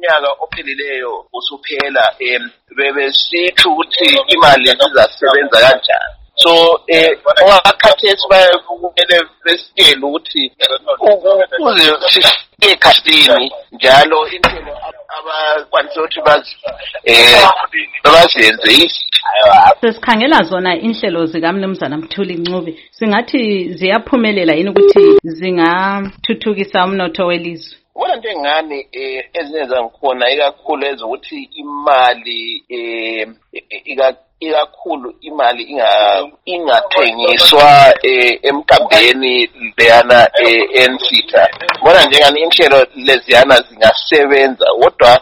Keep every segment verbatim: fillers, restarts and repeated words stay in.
unyaka ophelileyo usuphela em bebesithi ukuthi imali izasebenza kanjani. So eh owakhathesi bayakumele besitshela ukuthi ukuze sifike kasini njalo into abakwanisa ukuthi bazi eh bazenze sesikhangela zona inhlelo zikaMnumzana Mthuli Ncube singathi ziyaphumelela yini ukuthi zingathuthukisa umnotho welizwe. Wona nto engani eh ezinye zangikhona ikakhulu ezokuthi imali eh ikakhulu imali inga ingathengiswa eh emkambeni leyana ensitha. Bona njengani inhlelo leziyana zingasebenza kodwa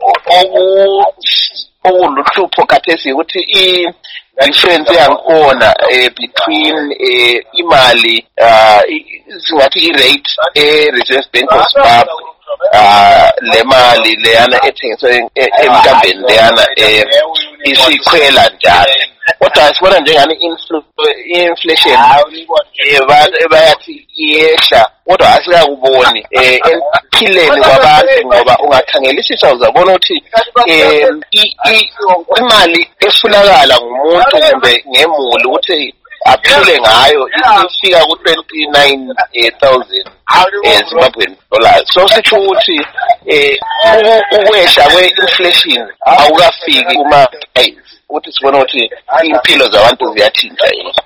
okuluhlupho kathesi ukuthi i difference yangikhona eh between eh imali uh singathi i-rate e-Reserve Bank of Zimbabwe uh le mali leyana ethengiswa emkambeni leyana eh isikhwela njalo. Kodwa sibona njengani inflation bayathi iyehla kodwa asikakuboni eh emphileni kwabantu ngoba ungakhangelisisa uzabona ukuthi eh imali efunakala ngumuntu kumbe ngemuli ukuthi aphile ngayo ifika ku twenty-nine thousand eh Zimbabwean dollars. So sitho ukuthi eh ukwehla kwe-inflation awukafiki kuma ukuthi sibona ukuthi impilo zabantu ziyathinta.